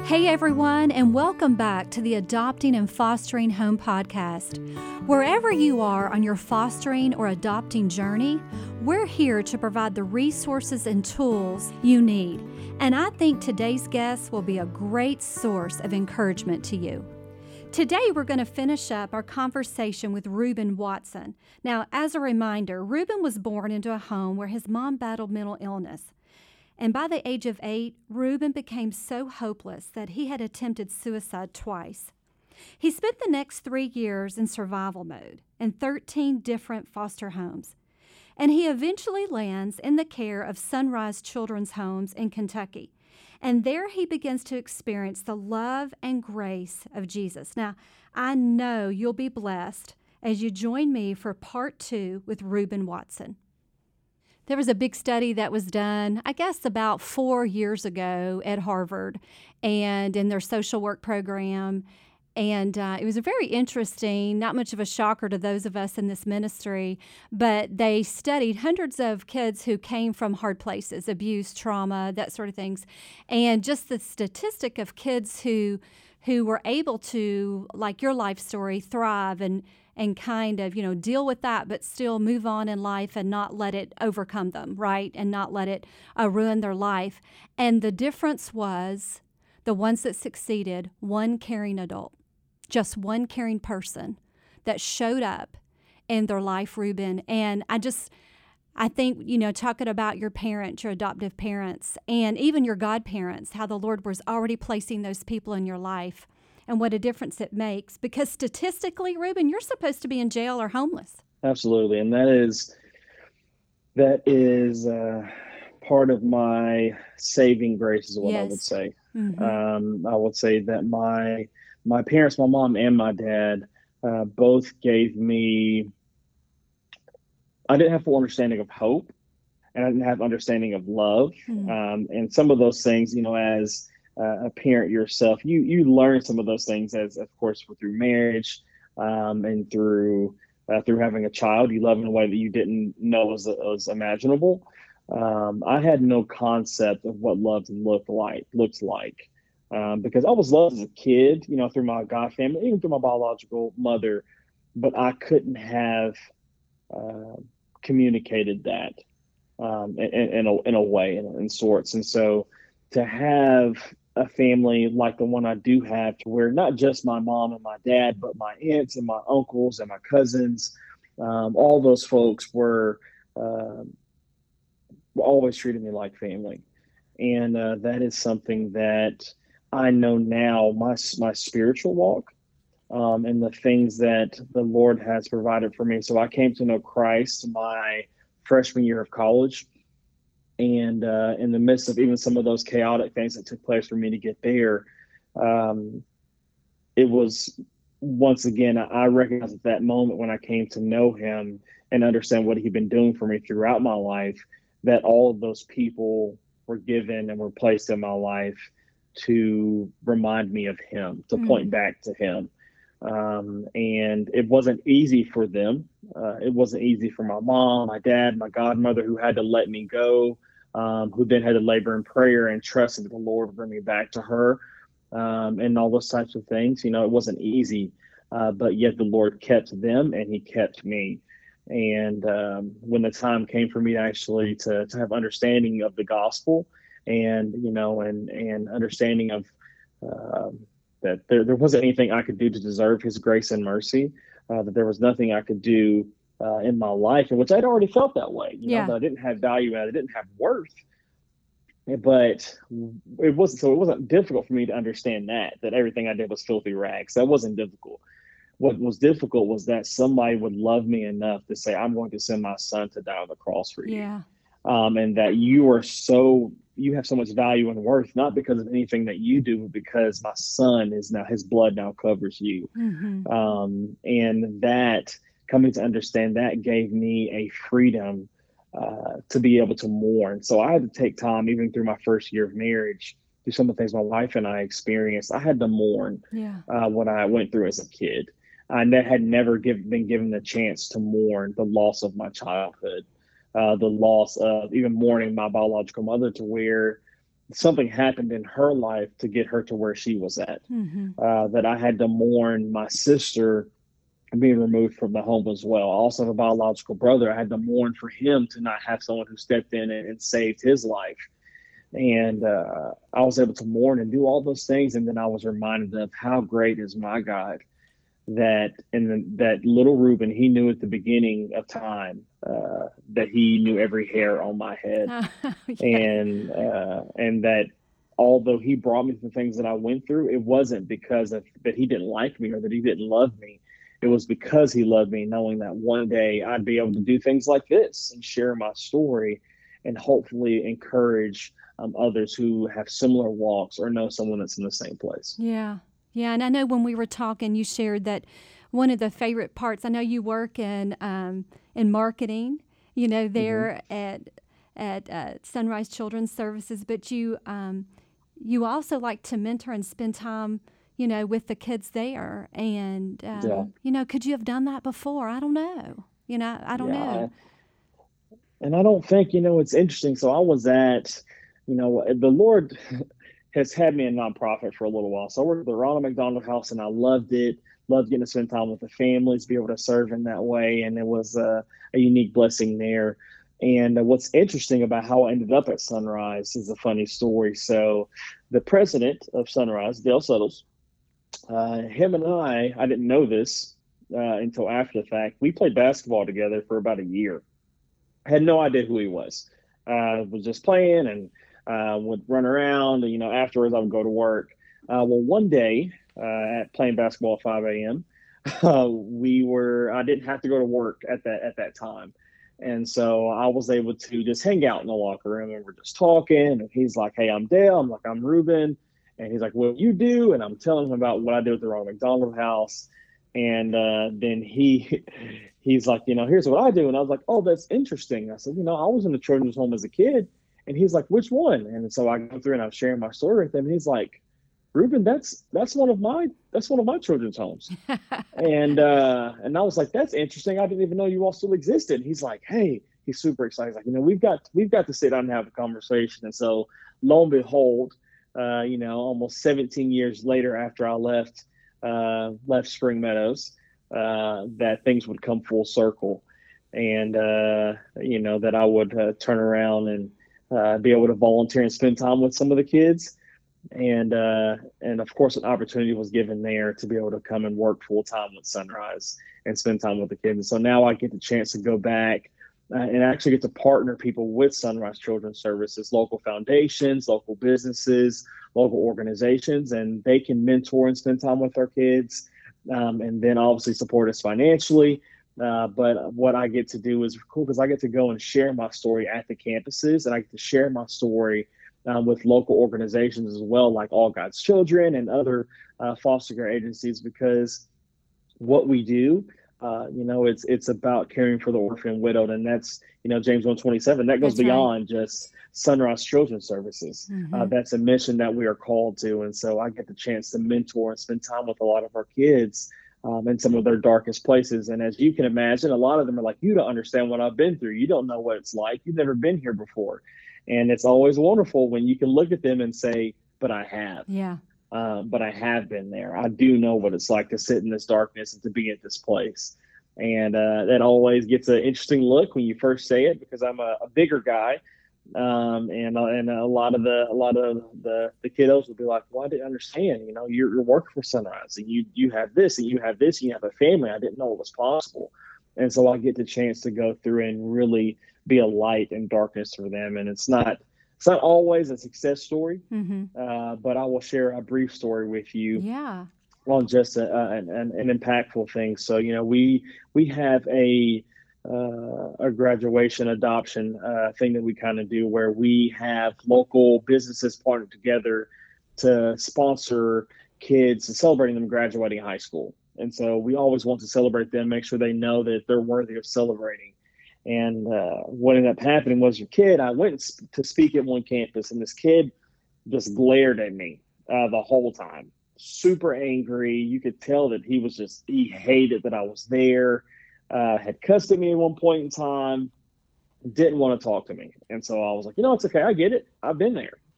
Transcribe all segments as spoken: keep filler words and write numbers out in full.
Hey everyone, and welcome back to the Adopting and Fostering Home podcast. Wherever you are on your fostering or adopting journey, we're here to provide the resources and tools you need. And I think today's guest will be a great source of encouragement to you. Today, we're going to finish up our conversation with Reuben Watson. Now, as a reminder, Reuben was born into a home where his mom battled mental illness. And by the age of eight, Reuben became so hopeless that he had attempted suicide twice. He spent the next three years in survival mode in thirteen different foster homes. And he eventually lands in the care of Sunrise Children's Homes in Kentucky. And there he begins to experience the love and grace of Jesus. Now, I know you'll be blessed as you join me for part two with Reuben Watson. There was a big study that was done, I guess, about four years ago at Harvard and in their social work program. And uh, it was a very interesting, not much of a shocker to those of us in this ministry, but they studied hundreds of kids who came from hard places, abuse, trauma, that sort of things. And just the statistic of kids who who were able to, like your life story, thrive and and kind of, you know, deal with that, but still move on in life and not let it overcome them, right? And not let it uh, ruin their life. And the difference was the ones that succeeded, one caring adult, just one caring person that showed up in their life, Reuben. And I just, I think, you know, talking about your parents, your adoptive parents, and even your godparents, how the Lord was already placing those people in your life. And what a difference it makes. Because statistically, Reuben, you're supposed to be in jail or homeless. Absolutely. And that is, that is uh, part of my saving grace is what yes. I would say. Mm-hmm. Um, I would say that my, my parents, my mom and my dad, uh, both gave me, I didn't have full understanding of hope, and I didn't have understanding of love. Mm-hmm. Um, and some of those things, you know, as Uh, a parent yourself, you you learn some of those things as, of course, through marriage um, and through uh, through having a child. You love in a way that you didn't know was was imaginable. Um, I had no concept of what love looked like looks like um, because I was loved as a kid, you know, through my God family, even through my biological mother, but I couldn't have uh, communicated that um, in, in a in a way, in, in sorts, and so to have a family like the one I do have, to where not just my mom and my dad, but my aunts and my uncles and my cousins, um, all those folks were, uh, were always treating me like family. And uh, that is something that I know now, my, my spiritual walk um, and the things that the Lord has provided for me. So I came to know Christ my freshman year of college. And uh, in the midst of even some of those chaotic things that took place for me to get there, um, it was, once again, I recognized at that moment when I came to know him and understand what he'd been doing for me throughout my life, that all of those people were given and were placed in my life to remind me of him, to mm. point back to him. Um, and it wasn't easy for them. Uh, it wasn't easy for my mom, my dad, my godmother, who had to let me go, um, who then had to labor in prayer and trust that the Lord would bring me back to her, um, and all those types of things. You know, it wasn't easy, uh, but yet the Lord kept them and he kept me. And um, when the time came for me to actually to, to have understanding of the gospel and, you know, and, and understanding of, uh, that there, there wasn't anything I could do to deserve his grace and mercy, uh, that there was nothing I could do uh, in my life, in which I'd already felt that way, you yeah. know, that I didn't have value and I didn't have worth. But it wasn't, so it wasn't difficult for me to understand that, that everything I did was filthy rags. That wasn't difficult. What was difficult was that somebody would love me enough to say, I'm going to send my son to die on the cross for you. Yeah. Um, and that you are so, you have so much value and worth, not because of anything that you do, but because my son is now, his blood now covers you. Mm-hmm. Um, and that, coming to understand that gave me a freedom uh, to be able to mourn. So I had to take time, even through my first year of marriage, through some of the things my wife and I experienced. I had to mourn yeah. uh, what I went through as a kid. I had never give, been given the chance to mourn the loss of my childhood. Uh, the loss of even mourning my biological mother, to where something happened in her life to get her to where she was at. Mm-hmm. Uh, that I had to mourn my sister being removed from the home as well. I also have a biological brother. I had to mourn for him to not have someone who stepped in and, and saved his life. And uh, I was able to mourn and do all those things. And then I was reminded of how great is my God, that and that little Reuben, he knew at the beginning of time uh, that he knew every hair on my head. Oh, yeah. And uh, and that although he brought me through the things that I went through, it wasn't because of that he didn't like me or that he didn't love me. It was because he loved me, knowing that one day I'd be able to do things like this and share my story and hopefully encourage um, others who have similar walks or know someone that's in the same place. Yeah. Yeah. And I know when we were talking, you shared that one of the favorite parts, I know you work in um, in marketing, you know, there mm-hmm. at at uh, Sunrise Children's Services, but you um, you also like to mentor and spend time, you know, with the kids there. And, um, yeah. you know, could you have done that before? I don't know. You know, I don't yeah. know. And I don't think, you know, it's interesting. So I was at, you know, the Lord has had me in nonprofit for a little while. So I worked at the Ronald McDonald House and I loved it. Loved getting to spend time with the families, be able to serve in that way. And it was uh, a unique blessing there. And uh, what's interesting about how I ended up at Sunrise is a funny story. So the president of Sunrise, Dale Suttles, uh, him and I, I didn't know this uh, until after the fact. We played basketball together for about a year. I had no idea who he was. I uh, was just playing and uh, would run around. And, you know, afterwards I would go to work. Uh, well, one day uh, at playing basketball at five a.m., uh, we were. I didn't have to go to work at that at that time. And so I was able to just hang out in the locker room and we're just talking. And he's like, "Hey, I'm Dale." I'm like, "I'm Reuben." And he's like, "What do you do?" And I'm telling him about what I did with the Ronald McDonald House. And uh, then he he's like, "You know, here's what I do." And I was like, "Oh, that's interesting." I said, "You know, I was in a children's home as a kid." And he's like, "Which one?" And so I go through and I'm sharing my story with him. And he's like, "Reuben, that's that's one of my that's one of my children's homes." and uh, and I was like, "That's interesting. I didn't even know you all still existed." He's like, "Hey," he's super excited. He's like, "You know, we've got we've got to sit down and have a conversation." And so, lo and behold, uh, you know, almost seventeen years later, after I left uh, left Spring Meadows, uh, that things would come full circle, and uh, you know that I would uh, turn around and uh, be able to volunteer and spend time with some of the kids. And uh, and of course, an opportunity was given there to be able to come and work full time with Sunrise and spend time with the kids. And so now I get the chance to go back uh, and actually get to partner people with Sunrise Children's Services, local foundations, local businesses, local organizations, and they can mentor and spend time with our kids, um, and then obviously support us financially. Uh, but what I get to do is cool because I get to go and share my story at the campuses, and I get to share my story Um, with local organizations as well, like All God's Children and other uh, foster care agencies, because what we do, uh, you know, it's it's about caring for the orphan and widowed, and that's, you know, James one twenty-seven. That goes That's beyond right. just Sunrise Children's Services. Mm-hmm. Uh, that's a mission that we are called to, and so I get the chance to mentor and spend time with a lot of our kids um, in some of their darkest places. And as you can imagine, a lot of them are like, "You don't understand what I've been through. You don't know what it's like. You've never been here before." And it's always wonderful when you can look at them and say, "But I have. Yeah. Um, but I have been there. I do know what it's like to sit in this darkness and to be at this place." And uh, that always gets an interesting look when you first say it, because I'm a, a bigger guy, um, and uh, and a lot of the a lot of the, the kiddos will be like, "Well, I didn't understand. You know, you're, you're working for Sunrise, and you you have this, and you have this, and you have a family. I didn't know it was possible." And so I get the chance to go through and really be a light in darkness for them. And it's not it's not always a success story, Mm-hmm. uh, but I will share a brief story with you Yeah. on just a, a, an, an impactful thing. So, you know, we we have a uh, a graduation adoption uh, thing that we kind of do, where we have local businesses partnered together to sponsor kids and celebrating them graduating high school. And so we always want to celebrate them, make sure they know that they're worthy of celebrating. And uh, what ended up happening was, your kid, I went to speak at one campus, and this kid just glared at me uh, the whole time, super angry. You could tell that he was just, he hated that I was there, uh, had cussed at me at one point in time, didn't want to talk to me. And so I was like, you know, it's okay. I get it. I've been there.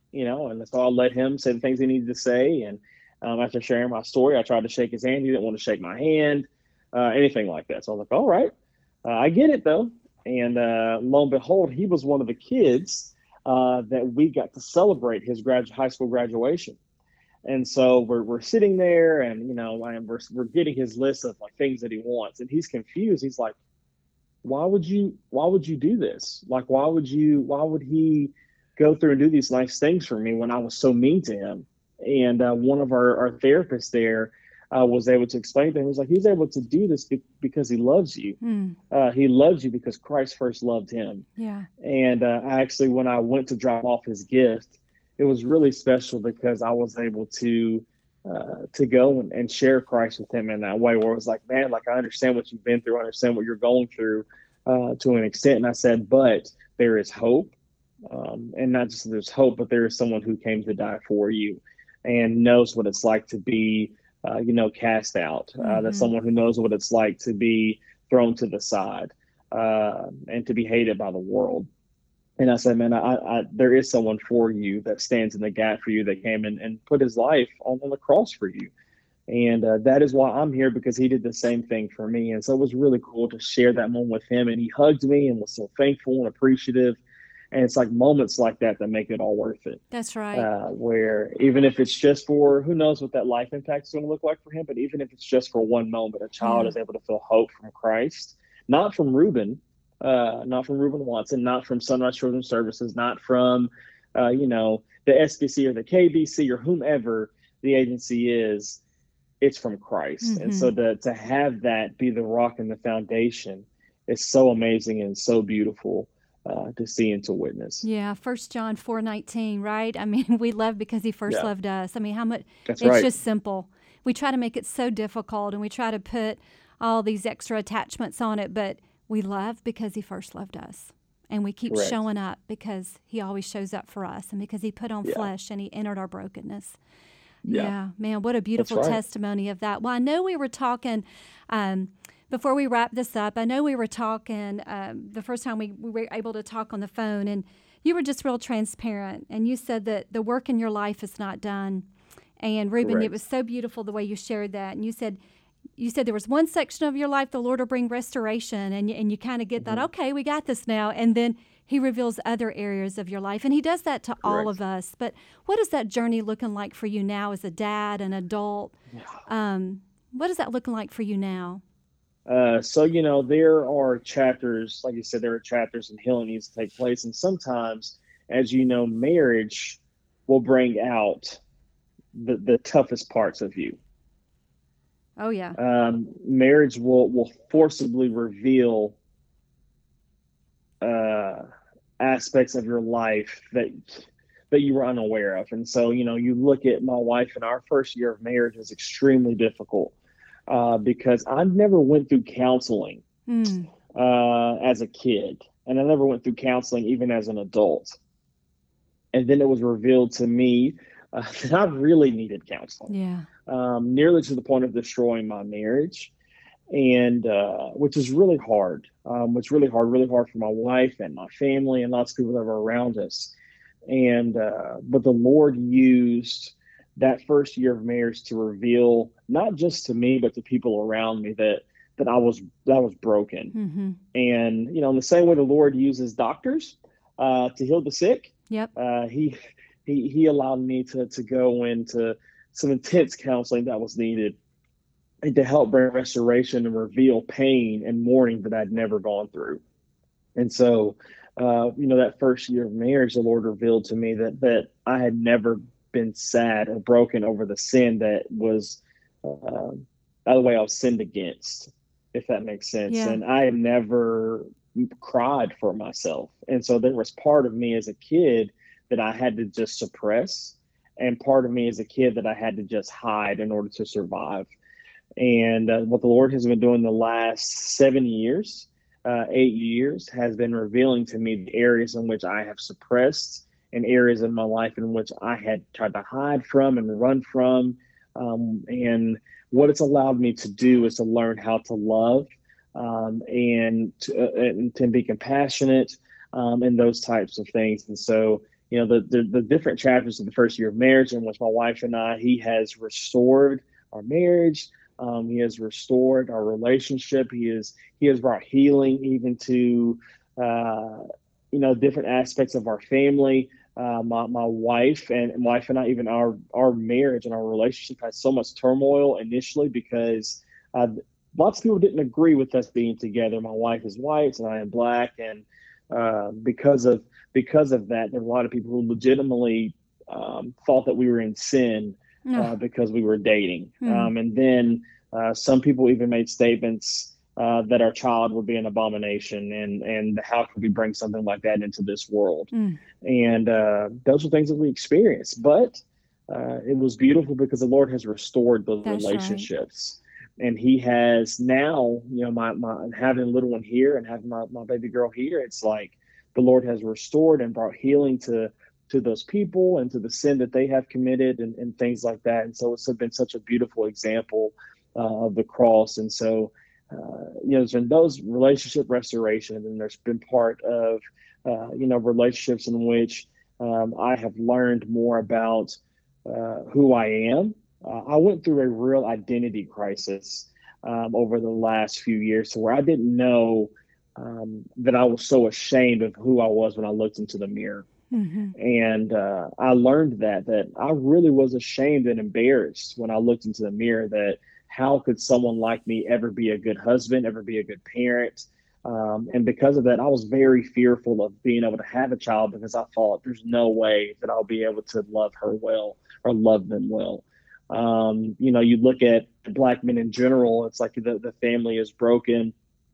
you know, and so I let him say the things he needed to say. And um, after sharing my story, I tried to shake his hand. He didn't want to shake my hand, uh, anything like that. So I was like, all right, uh, I get it though. And uh, lo and behold, he was one of the kids uh, that we got to celebrate his grad- high school graduation. And so we're, we're sitting there and, you know, I am, we're, we're getting his list of like things that he wants. And he's confused. He's like, why would you, why would you do this? Like, why would you, why would he go through and do these nice things for me when I was so mean to him? And uh, one of our, our therapists there uh, was able to explain to him, he was like, he's able to do this be- because he loves you. Mm. Uh, he loves you because Christ first loved him. Yeah. And uh, actually, when I went to drop off his gift, it was really special because I was able to uh, to go and, and share Christ with him in that way, where it was like, man, like I understand what you've been through, I understand what you're going through uh, to an extent. And I said, but there is hope, um, and not just there's hope, but there is someone who came to die for you and knows what it's like to be, uh, you know, cast out. Uh, Mm-hmm. That's someone who knows what it's like to be thrown to the side uh, and to be hated by the world. And I said, man, I, I, there is someone for you that stands in the gap for you, that came in and put his life on, on the cross for you. And uh, that is why I'm here, because he did the same thing for me. And so it was really cool to share that moment with him. And he hugged me and was so thankful and appreciative. And it's like moments like that that make it all worth it. That's right. Uh, where even if it's just for, who knows what that life impact is going to look like for him, but even if it's just for one moment, a child Yeah. is able to feel hope from Christ, not from Reuben, uh, not from Reuben Watson, not from Sunrise Children's Services, not from, uh, you know, the S B C or the K B C or whomever the agency is. It's from Christ. Mm-hmm. And so to, to have that be the rock and the foundation is so amazing and so beautiful uh, to see and to witness. Yeah, First John four nineteen, right? I mean, we love because he first Yeah. loved us. I mean, how much? That's It's right. just simple. We try to make it so difficult, and we try to put all these extra attachments on it, but we love because he first loved us. And we keep Correct. showing up because he always shows up for us, and because he put on Yeah. flesh and he entered our brokenness. Yeah. Yeah, man, what a beautiful right. testimony of that. Well, I know we were talking, um, before we wrap this up, I know we were talking um, the first time we, we were able to talk on the phone, and you were just real transparent. And you said that the work in your life is not done. And Reuben, Correct. it was so beautiful the way you shared that. And you said, you said there was one section of your life the Lord will bring restoration, and, and you kind of get Mm-hmm. that, okay, we got this now. And then he reveals other areas of your life, and he does that to all Correct. of us. But what is that journey looking like for you now as a dad, an adult? Yeah. Um, what is that looking like for you now? Uh, so, you know, there are chapters, like you said, there are chapters and healing needs to take place. And sometimes, as you know, marriage will bring out the, the toughest parts of you. Oh, yeah. Um, marriage will, will forcibly reveal uh, aspects of your life that that you were unaware of. And so, you know, you look at my wife, and our first year of marriage was extremely difficult uh, because I never went through counseling Mm. uh, as a kid, and I never went through counseling even as an adult. And then it was revealed to me uh, that I really needed counseling, Yeah. um, nearly to the point of destroying my marriage, and uh, which is really hard. Um, it's really hard, really hard for my wife and my family and lots of people that were around us. And uh, but the Lord used that first year of marriage to reveal, not just to me, but to people around me, that that I was that I was broken. Mm-hmm. And you know, in the same way the Lord uses doctors uh, to heal the sick, Yep. uh, he he he allowed me to to go into some intense counseling that was needed, and to help bring restoration and reveal pain and mourning that I'd never gone through. And so, uh, you know, that first year of marriage, the Lord revealed to me that that I had never been sad or broken over the sin that was, uh, by the way, I was sinned against, if that makes sense. Yeah. And I had never cried for myself. And so there was part of me as a kid that I had to just suppress, and part of me as a kid that I had to just hide in order to survive. And uh, what the Lord has been doing the last seven years, uh, eight years, has been revealing to me the areas in which I have suppressed, and areas in my life in which I had tried to hide from and run from. Um, and what it's allowed me to do is to learn how to love um, and, to, uh, and to be compassionate um, and those types of things. And so you know, the, the, the different chapters of the first year of marriage in which my wife and I, he has restored our marriage. Um, he has restored our relationship. He is, he has brought healing even to, uh, you know, different aspects of our family. Uh, my, my wife and and wife and I, even our, our marriage and our relationship had so much turmoil initially because uh, lots of people didn't agree with us being together. My wife is white and I am black. And uh, because of because of that, there were a lot of people who legitimately um, thought that we were in sin uh, No. because we were dating. Mm. Um, and then uh, some people even made statements uh, that our child would be an abomination, and and how could we bring something like that into this world? Mm. And uh, those are things that we experienced. But uh, it was beautiful because the Lord has restored those That's right. relationships. And he has now, you know, my, my having a little one here and having my, my baby girl here, it's like the Lord has restored and brought healing to to those people and to the sin that they have committed, and, and things like that. And so it's been such a beautiful example uh, of the cross. And so, uh, you know, there's been those relationship restoration, and there's been part of, uh, you know, relationships in which um, I have learned more about uh, who I am. Uh, I went through a real identity crisis um, over the last few years, to where I didn't know um, that I was so ashamed of who I was when I looked into the mirror. Mm-hmm. And uh, I learned that that I really was ashamed and embarrassed when I looked into the mirror. That how could someone like me ever be a good husband, ever be a good parent? Um, and because of that, I was very fearful of being able to have a child, because I thought there's no way that I'll be able to love her well or love them well. Um, you know, you look at black men in general; it's like the, the family is broken,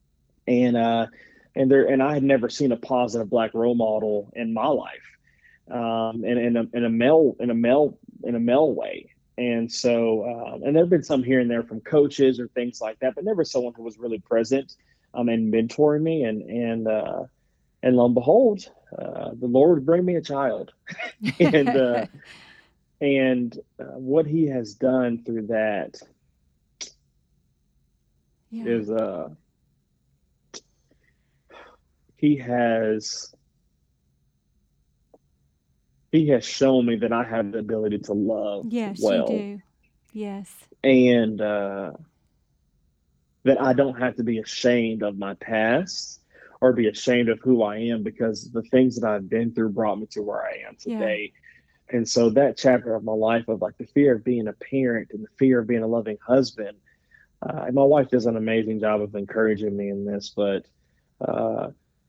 and uh, and there and I had never seen a positive black role model in my life, um, in, in a in a male in a male in a male way. And so, um, and there've been some here and there from coaches or things like that, but never someone who was really present um, and mentoring me. And and uh, and lo and behold, uh, the Lord would bring me a child, and uh, and uh, what He has done through that Yeah. is uh, He has He has shown me that I have the ability to love Yes, you well, do. Yes. and uh, that I don't have to be ashamed of my past or be ashamed of who I am, because the things that I've been through brought me to where I am Yeah. today. And so that chapter of my life, of like the fear of being a parent and the fear of being a loving husband, uh, and my wife does an amazing job of encouraging me in this, but uh,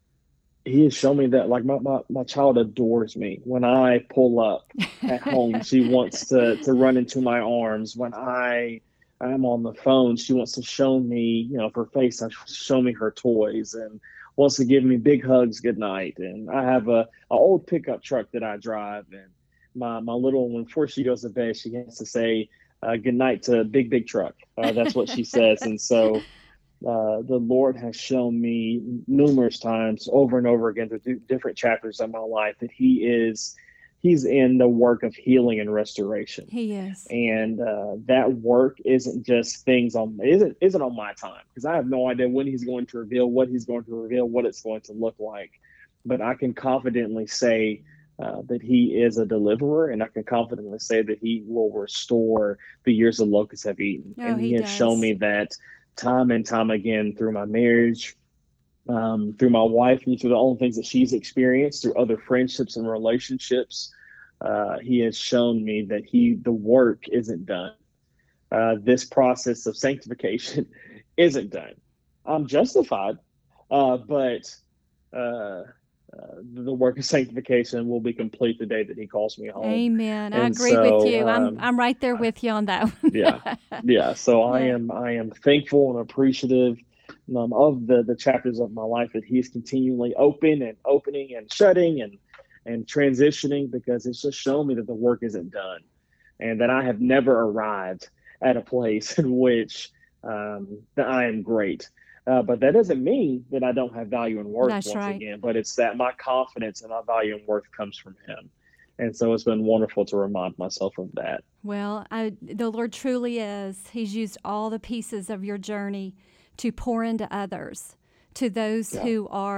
he has shown me that, like, my, my, my child adores me. When I pull up at home, she wants to to run into my arms. When I I'm on the phone, she wants to show me, you know, her face, show me her toys, and wants to give me big hugs goodnight. And I have a, a old pickup truck that I drive, and my my little one, before she goes to bed, she has to say uh, goodnight to big big truck. Uh, that's what she says. And so uh, the Lord has shown me numerous times, over and over again, through different chapters of my life, that He is He's in the work of healing and restoration. He is. And uh, that work isn't just things on isn't isn't on my time, because I have no idea when He's going to reveal, what He's going to reveal, what it's going to look like. But I can confidently say uh, that He is a deliverer, and I can confidently say that He will restore the years the locusts have eaten. No, And He he has shown does. me that time and time again, through my marriage, um, through my wife, and through the own things that she's experienced, through other friendships and relationships. Uh, he has shown me that he the work isn't done. Uh, this process of sanctification isn't done. I'm justified, uh, but uh, uh, the work of sanctification will be complete the day that He calls me home. Amen. I And agree with so, you. I'm um, I'm right there with you on that yeah, one. yeah. So I Yeah. am I am thankful and appreciative um, of the the chapters of my life that He's continually open and opening and shutting and and transitioning, because it's just shown me that the work isn't done, and that I have never arrived at a place in which um, that I am great. Uh, but that doesn't mean that I don't have value and worth, That's once right. again. But it's that my confidence and my value and worth comes from Him. And so it's been wonderful to remind myself of that. Well, I, the Lord truly is. He's used all the pieces of your journey to pour into others, to those Yeah. who are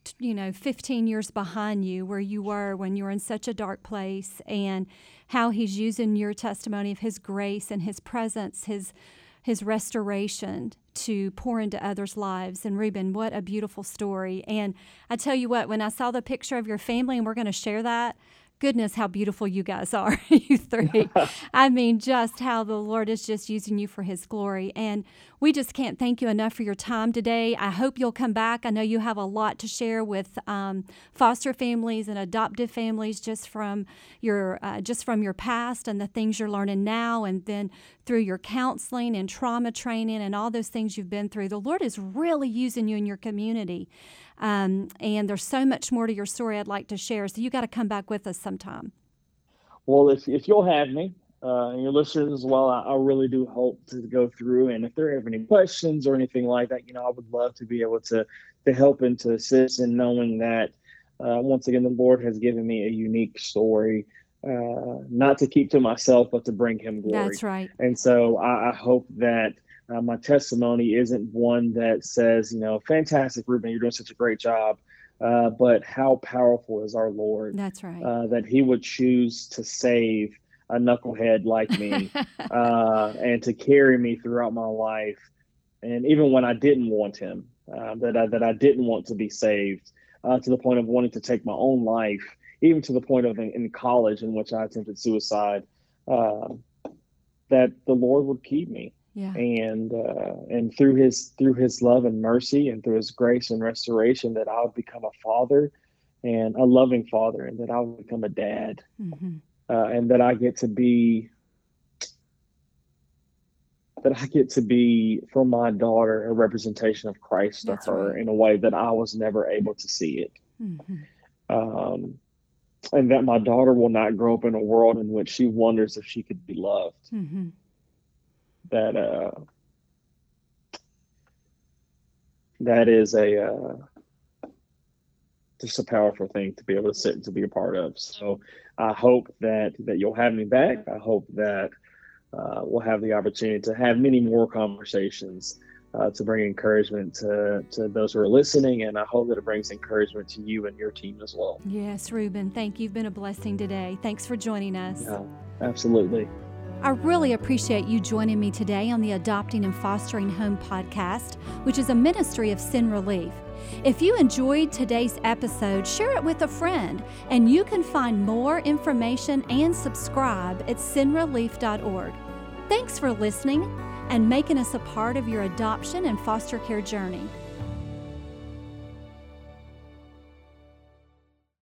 you know, fifteen years behind you where you were when you were in such a dark place, and how He's using your testimony of His grace and His presence, His His restoration to pour into others' lives. And Reuben, what a beautiful story. And I tell you what, when I saw the picture of your family, and we're going to share that, goodness, how beautiful you guys are, you three. I mean, just how the Lord is just using you for His glory. And we just can't thank you enough for your time today. I hope you'll come back. I know you have a lot to share with um, foster families and adoptive families just from your uh, just from your past and the things you're learning now, and then through your counseling and trauma training and all those things you've been through. The Lord is really using you in your community. Um, and there's so much more to your story I'd like to share. So you got to come back with us sometime. Well, if if you'll have me, uh, and your listeners as well, I, I really do hope to go through. And if there are any questions or anything like that, you know, I would love to be able to to help and to assist in knowing that, uh, once again, the Lord has given me a unique story, uh, not to keep to myself, but to bring Him glory. That's right. And so I, I hope that Uh, my testimony isn't one that says, you know, fantastic, Reuben, you're doing such a great job. Uh, but how powerful is our Lord? That's right. Uh, that He would choose to save a knucklehead like me, uh, and to carry me throughout my life. And even when I didn't want Him, uh, that, I, that I didn't want to be saved, uh, to the point of wanting to take my own life, even to the point of in, in college in which I attempted suicide, uh, that the Lord would keep me. Yeah. And uh, and through his through his love and mercy and through His grace and restoration, that I would become a father, and a loving father, and that I would become a dad, Mm-hmm. uh, and that I get to be that I get to be for my daughter a representation of Christ to That's her right. in a way that I was never able to see it, Mm-hmm. um, and that my daughter will not grow up in a world in which she wonders if she could be loved. Mm-hmm. That uh, that is a uh, just a powerful thing to be able to sit and to be a part of. So I hope that that you'll have me back. I hope that uh, we'll have the opportunity to have many more conversations, uh, to bring encouragement to to those who are listening, and I hope that it brings encouragement to you and your team as well. Yes, Reuben, thank you. You've been a blessing today. Thanks for joining us. Yeah, absolutely. I really appreciate you joining me today on the Adopting and Fostering Home podcast, which is a ministry of Sin Relief. If you enjoyed today's episode, share it with a friend, and you can find more information and subscribe at sin relief dot org. Thanks for listening and making us a part of your adoption and foster care journey.